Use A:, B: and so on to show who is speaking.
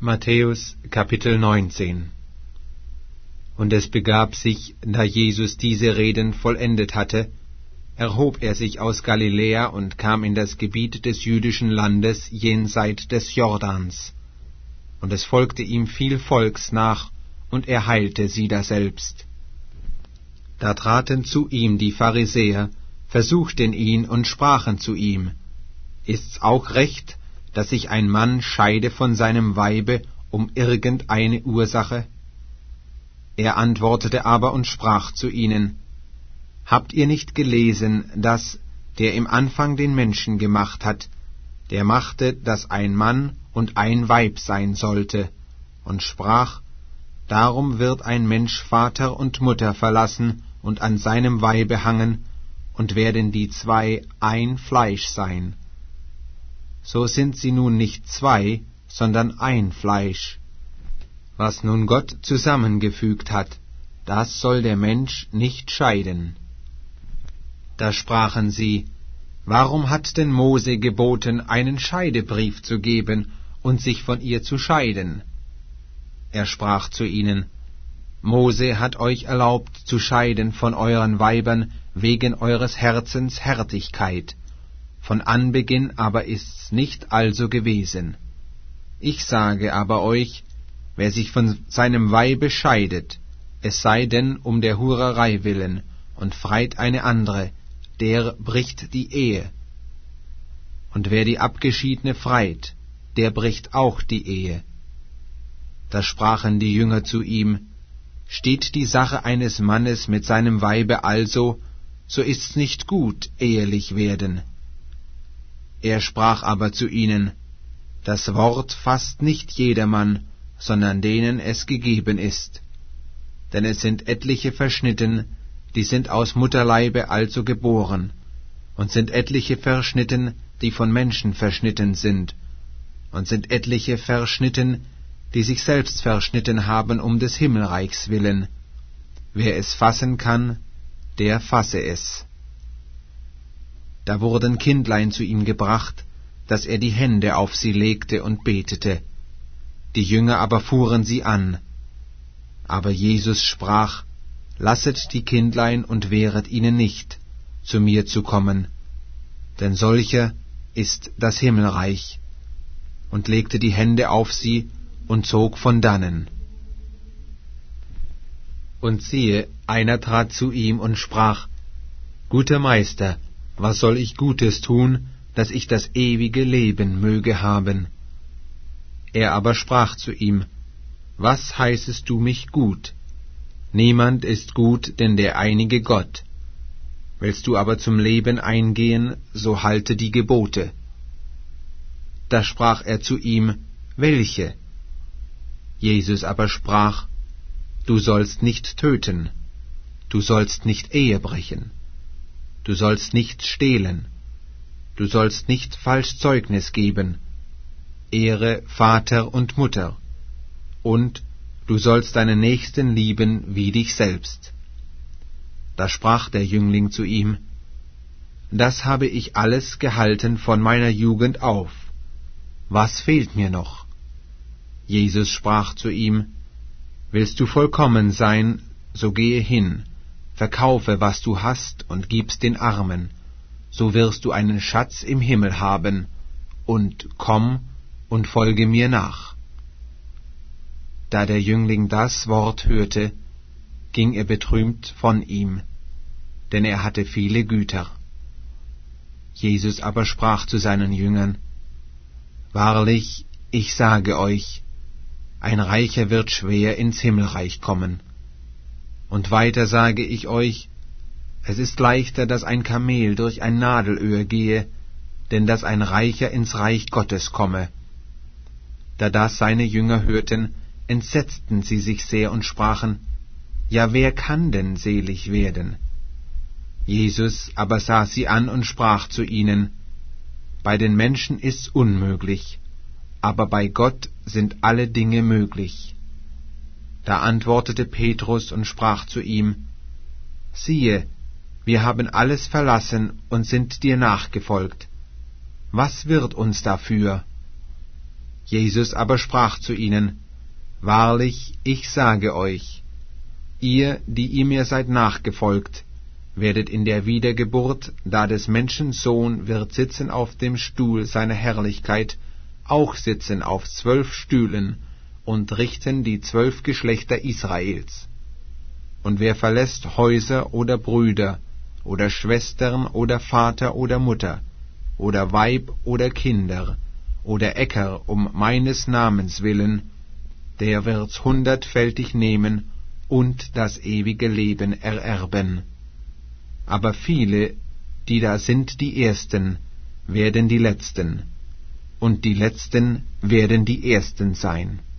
A: Matthäus Kapitel 19. Und es begab sich, da Jesus diese Reden vollendet hatte, erhob er sich aus Galiläa und kam in das Gebiet des jüdischen Landes jenseit des Jordans. Und es folgte ihm viel Volks nach, und er heilte sie daselbst. Da traten zu ihm die Pharisäer, versuchten ihn und sprachen zu ihm: Ist's auch recht, dass sich ein Mann scheide von seinem Weibe um irgendeine Ursache? Er antwortete aber und sprach zu ihnen: Habt ihr nicht gelesen, dass der im Anfang den Menschen gemacht hat, der machte, dass ein Mann und ein Weib sein sollte, und sprach: Darum wird ein Mensch Vater und Mutter verlassen und an seinem Weibe hangen, und werden die zwei ein Fleisch sein. So sind sie nun nicht zwei, sondern ein Fleisch. Was nun Gott zusammengefügt hat, das soll der Mensch nicht scheiden. Da sprachen sie: Warum hat denn Mose geboten, einen Scheidebrief zu geben und sich von ihr zu scheiden? Er sprach zu ihnen: Mose hat euch erlaubt zu scheiden von euren Weibern wegen eures Herzens Härtigkeit. Von Anbeginn aber ist's nicht also gewesen. Ich sage aber euch, wer sich von seinem Weibe scheidet, es sei denn um der Hurerei willen, und freit eine andere, der bricht die Ehe. Und wer die Abgeschiedene freit, der bricht auch die Ehe. Da sprachen die Jünger zu ihm: Steht die Sache eines Mannes mit seinem Weibe also, so ist's nicht gut, ehelich werden. Er sprach aber zu ihnen: Das Wort fasst nicht jedermann, sondern denen es gegeben ist. Denn es sind etliche verschnitten, die sind aus Mutterleibe also geboren, und sind etliche verschnitten, die von Menschen verschnitten sind, und sind etliche verschnitten, die sich selbst verschnitten haben um des Himmelreichs willen. Wer es fassen kann, der fasse es. Da wurden Kindlein zu ihm gebracht, dass er die Hände auf sie legte und betete. Die Jünger aber fuhren sie an. Aber Jesus sprach: Lasset die Kindlein und wehret ihnen nicht, zu mir zu kommen, denn solcher ist das Himmelreich. Und legte die Hände auf sie und zog von dannen. Und siehe, einer trat zu ihm und sprach: Guter Meister, was soll ich Gutes tun, dass ich das ewige Leben möge haben? Er aber sprach zu ihm: Was heißest du mich gut? Niemand ist gut, denn der einige Gott. Willst du aber zum Leben eingehen, so halte die Gebote. Da sprach er zu ihm: Welche? Jesus aber sprach: Du sollst nicht töten, du sollst nicht Ehe brechen, du sollst nicht stehlen, du sollst nicht falsch Zeugnis geben, ehre Vater und Mutter, und du sollst deinen Nächsten lieben wie dich selbst. Da sprach der Jüngling zu ihm: Das habe ich alles gehalten von meiner Jugend auf. Was fehlt mir noch? Jesus sprach zu ihm: Willst du vollkommen sein, so gehe hin, verkaufe, was du hast, und gib's den Armen, so wirst du einen Schatz im Himmel haben, und komm und folge mir nach. Da der Jüngling das Wort hörte, ging er betrübt von ihm, denn er hatte viele Güter. Jesus aber sprach zu seinen Jüngern: Wahrlich, ich sage euch, ein Reicher wird schwer ins Himmelreich kommen. Und weiter sage ich euch, es ist leichter, dass ein Kamel durch ein Nadelöhr gehe, denn dass ein Reicher ins Reich Gottes komme. Da das seine Jünger hörten, entsetzten sie sich sehr und sprachen: Ja, wer kann denn selig werden? Jesus aber sah sie an und sprach zu ihnen: Bei den Menschen ist's unmöglich, aber bei Gott sind alle Dinge möglich. Da antwortete Petrus und sprach zu ihm: Siehe, wir haben alles verlassen und sind dir nachgefolgt. Was wird uns dafür? Jesus aber sprach zu ihnen: Wahrlich, ich sage euch, ihr, die ihr mir seid nachgefolgt, werdet in der Wiedergeburt, da des Menschen Sohn wird sitzen auf dem Stuhl seiner Herrlichkeit, auch sitzen auf 12 Stühlen und richten die 12 Geschlechter Israels. Und wer verlässt Häuser oder Brüder oder Schwestern oder Vater oder Mutter oder Weib oder Kinder oder Äcker um meines Namens willen, der wird's 100-fältig nehmen und das ewige Leben ererben. Aber viele, die da sind die Ersten, werden die Letzten, und die Letzten werden die Ersten sein.